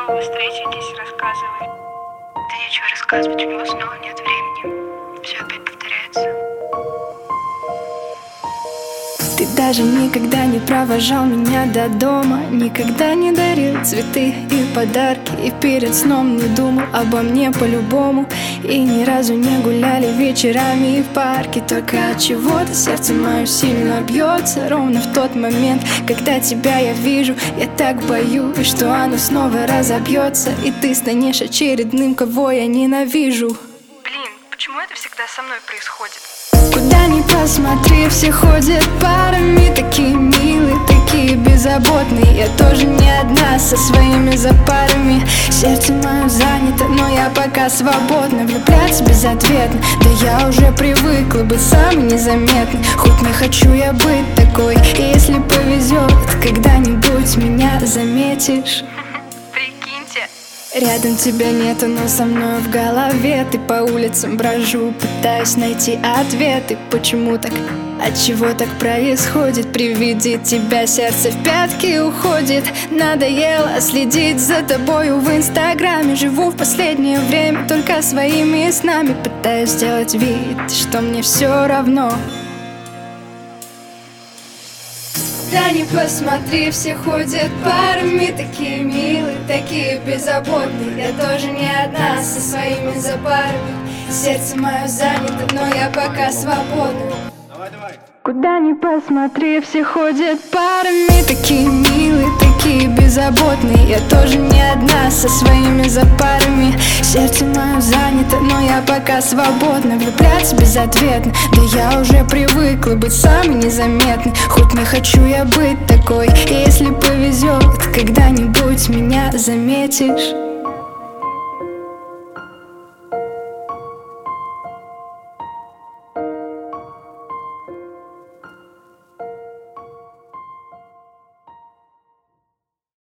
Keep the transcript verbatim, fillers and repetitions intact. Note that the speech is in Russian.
снова встретитесь, рассказывай. Да нечего рассказывать, у него снова нет времени. Все опять повторяется. Ты даже никогда не провожал меня до дома, никогда не дарил цветы и подарки, и перед сном не думал обо мне по-любому, и ни разу не гуляли вечерами в парке. Только от чего-то сердце мое сильно бьется ровно в тот момент, когда тебя я вижу. Я так боюсь, что оно снова разобьется, и ты станешь очередным, кого я ненавижу. Блин, почему это всегда со мной происходит? Куда ни посмотри, все ходят парами, такие милые, такие беззаботные. Я тоже не одна со своими запарами. Сердце мое занято, но я пока свободна. Влюбляться безответно, да я уже привыкла быть самой незаметной. Хоть не хочу я быть такой, и если повезет, когда-нибудь меня заметишь. Прикиньте. Рядом тебя нету, но со мной в голове. Ты по улицам брожу, пытаюсь найти ответы. Почему так? Отчего так происходит? При виде тебя сердце в пятки уходит. Надоело следить за тобою в инстаграме. Живу в последнее время только своими снами. Пытаюсь сделать вид, что мне все равно. Да не посмотри, все ходят парами, такие милые, такие беззаботные. Я тоже не одна со своими запарами. Сердце мое занято, но я пока свободна. Давай, давай. Куда ни посмотри, все ходят парами, такие милые, такие беззаботные. Я тоже не одна со своими запарами. Сердце мое занято, но я пока свободна. Влюбляться безответно, да я уже привыкла быть самой незаметной. Хоть не хочу я быть такой, и если повезет, когда-нибудь меня заметишь.